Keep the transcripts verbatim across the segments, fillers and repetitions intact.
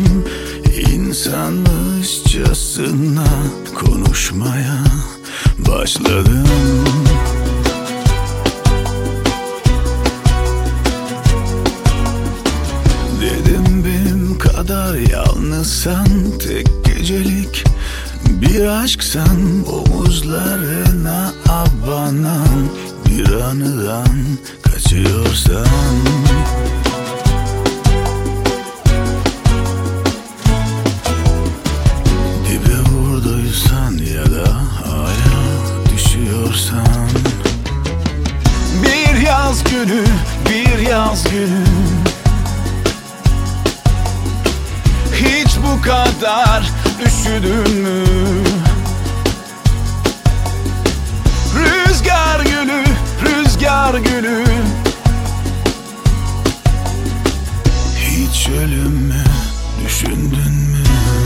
İnsanmışçasına konuşmaya başladım. Dedim benim kadar yalnızsan, tek gecelik bir aşksan, omuzlarına abanan bir anıdan kaçıyorsan, dibe vurduysan ya da hala düşüyorsan, bir yaz günü, bir yaz günü, hiç bu kadar üşüdün mü? Rüzgar gülü, rüzgar gülü, hiç ölümü düşündün mü?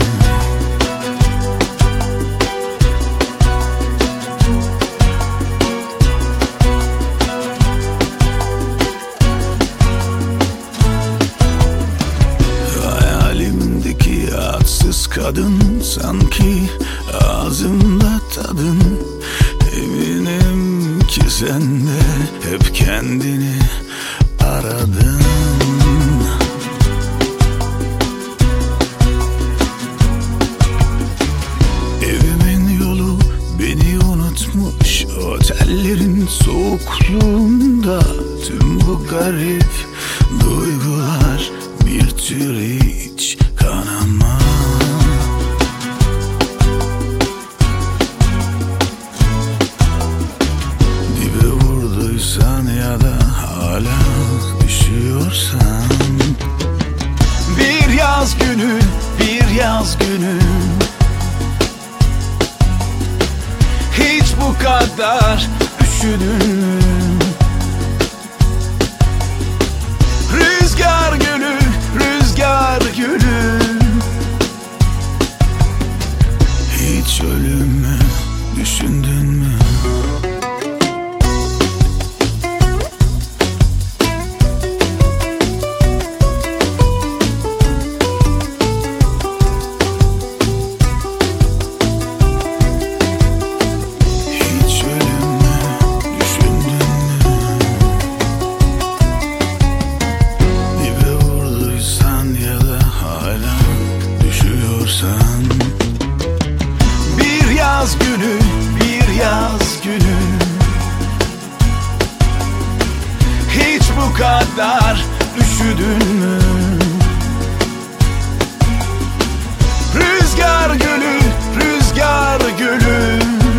Hayalimdeki adsız kadın, sanki ağzımda tadın. Eminim ki sen de hep kendini aradın. Evimin yolu beni unutmuş, otellerin soğukluğunda tüm bu garip duygular bir tür hiç kanama. Dibe vurduysan ya da hala düşüyorsan, bir yaz günü, bir yaz günü, hiç bu kadar üşüdün mü? Rüzgar gülü, rüzgar gülü, hiç ölümü düşündün mü? Hiç ölümü düşündün mü? Dibe vurduysan ya da hala düşüyorsan, bir yaz günü, bir yaz günü, hiç bu kadar üşüdün mü? Rüzgar gülü, rüzgar gülü,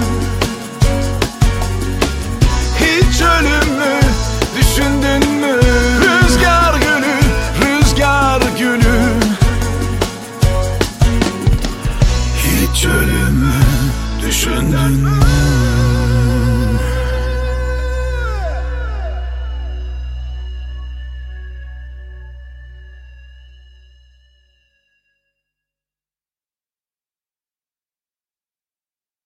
hiç ölümü düşündün mü? Rüzgar gülü, rüzgar gülü, hiç ölümü düşündün mü?